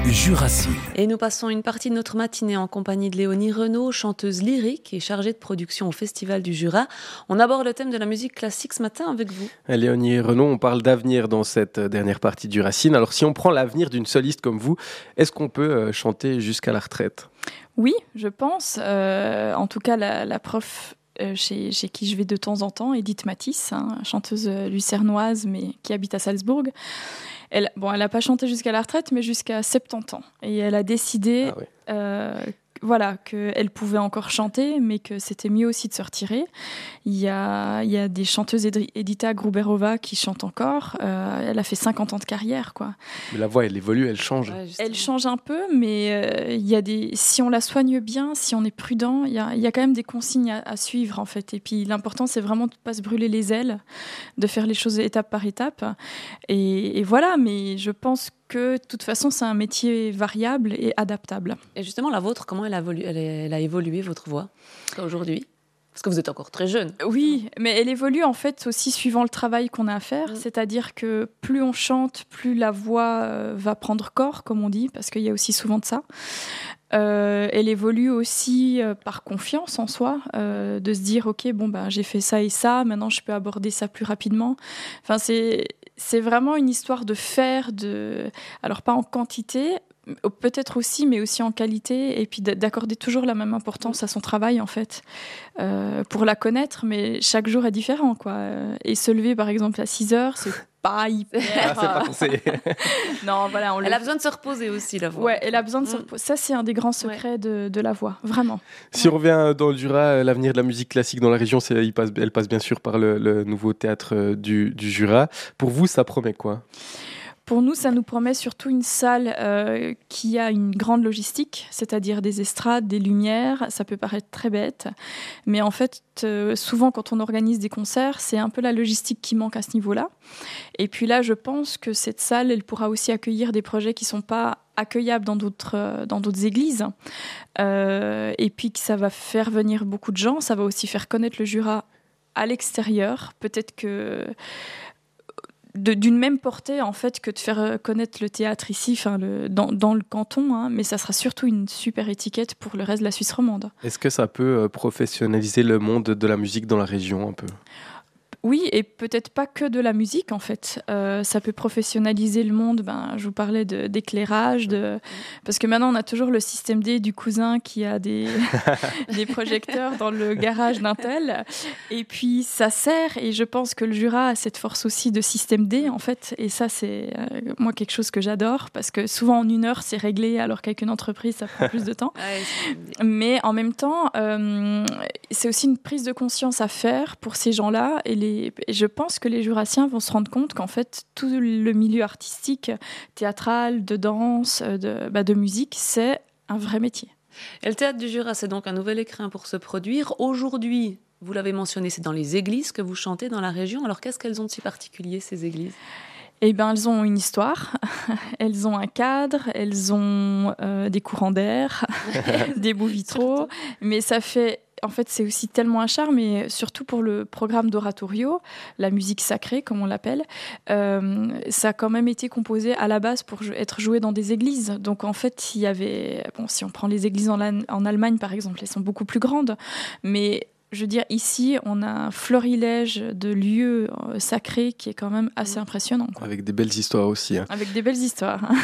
Jurassine. Et nous passons une partie de notre matinée en compagnie de Léonie Renaud, chanteuse lyrique et chargée de production au Festival du Jura. On aborde le thème de la musique classique ce matin avec vous. Léonie Renaud, on parle d'avenir dans cette dernière partie de Jurassine. Alors si on prend l'avenir d'une soliste comme vous, est-ce qu'on peut chanter jusqu'à la retraite ? Oui, je pense. En tout cas, la prof chez qui je vais de temps en temps, Edith Matisse, chanteuse lucernoise mais qui habite à Salzbourg. Elle n'a pas chanté jusqu'à la retraite, mais jusqu'à 70 ans. Et elle a décidé qu'elle pouvait encore chanter, mais que c'était mieux aussi de se retirer. Il y a des chanteuses, Edita Gruberova, qui chante encore. Elle a fait 50 ans de carrière, quoi. Mais la voix, elle évolue, elle change. Ouais, elle change un peu, mais si on la soigne bien, si on est prudent, il y a quand même des consignes à suivre, en fait. Et puis l'important, c'est vraiment de ne pas se brûler les ailes, de faire les choses étape par étape. Et voilà, mais je pense que de toute façon, c'est un métier variable et adaptable. Et justement, la vôtre, comment elle a évolué, votre voix, aujourd'hui ? Parce que vous êtes encore très jeune. Oui, mais elle évolue en fait aussi suivant le travail qu'on a à faire. C'est-à-dire que plus on chante, plus la voix va prendre corps, comme on dit, parce qu'il y a aussi souvent de ça. Elle évolue aussi par confiance en soi, de se dire ok, j'ai fait ça et ça, maintenant je peux aborder ça plus rapidement. Enfin, c'est vraiment une histoire de faire, alors pas en quantité, peut-être aussi, mais aussi en qualité, et puis d'accorder toujours la même importance à son travail, en fait, pour la connaître, mais chaque jour est différent, quoi. Et se lever, par exemple, à 6 heures, c'est pas hyper... c'est pas conseillé. Non, voilà, elle a besoin de se reposer aussi, la voix. Ouais, elle a besoin de se reposer. Ça, c'est un des grands secrets de la voix, vraiment. Si on revient dans le Jura, l'avenir de la musique classique dans la région, elle passe bien sûr par le nouveau théâtre du Jura. Pour vous, ça promet quoi ? Pour nous, ça nous promet surtout une salle qui a une grande logistique, c'est-à-dire des estrades, des lumières. Ça peut paraître très bête, mais en fait, souvent quand on organise des concerts, c'est un peu la logistique qui manque à ce niveau-là. Et puis là, je pense que cette salle, elle pourra aussi accueillir des projets qui ne sont pas accueillables dans d'autres églises. Et puis que ça va faire venir beaucoup de gens. Ça va aussi faire connaître le Jura à l'extérieur. Peut-être que... d'une même portée en fait que de faire connaître le théâtre ici, dans le canton, mais ça sera surtout une super étiquette pour le reste de la Suisse romande. Est-ce que ça peut professionnaliser le monde de la musique dans la région un peu ? Oui, et peut-être pas que de la musique en fait. Ça peut professionnaliser le monde. Je vous parlais d'éclairage, parce que maintenant on a toujours le système D du cousin qui a des projecteurs dans le garage d'un tel. Et puis ça sert, et je pense que le Jura a cette force aussi de système D en fait. Et ça c'est moi quelque chose que j'adore, parce que souvent en 1 heure c'est réglé, alors qu'avec une entreprise ça prend plus de temps. Mais en même temps, c'est aussi une prise de conscience à faire pour ces gens-là, et je pense que les Jurassiens vont se rendre compte qu'en fait, tout le milieu artistique, théâtral, de danse, de musique, c'est un vrai métier. Et le Théâtre du Jura, c'est donc un nouvel écrin pour se produire. Aujourd'hui, vous l'avez mentionné, c'est dans les églises que vous chantez dans la région. Alors, qu'est-ce qu'elles ont de si particulier, ces églises ? Elles ont une histoire, elles ont un cadre, elles ont des courants d'air, des beaux vitraux, mais ça fait... En fait, c'est aussi tellement un charme, et surtout pour le programme d'oratorio, la musique sacrée, comme on l'appelle, ça a quand même été composé à la base pour être joué dans des églises. Donc, en fait, il y avait... si on prend les églises en Allemagne, par exemple, elles sont beaucoup plus grandes, mais... Je veux dire, ici, on a un florilège de lieux sacrés qui est quand même assez impressionnant, quoi. Avec des belles histoires aussi. Avec des belles histoires.